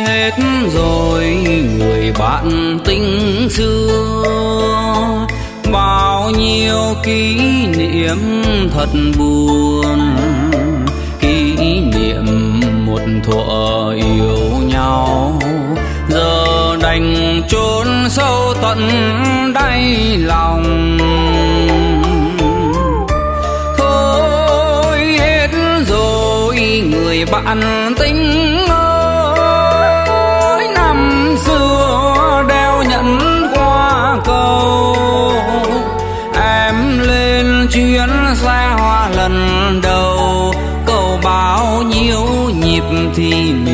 hết rồi người bạn tình xưa, bao nhiêu kỷ niệm thật buồn, kỷ niệm một thuở yêu nhau giờ đành chôn sâu tận đáy lòng. Thôi hết rồi người bạn tình ơi, năm xưa đeo nhẫn qua cầu, em lên chuyến xe hoa lần đầu, cầu bao nhiêu nhịp thì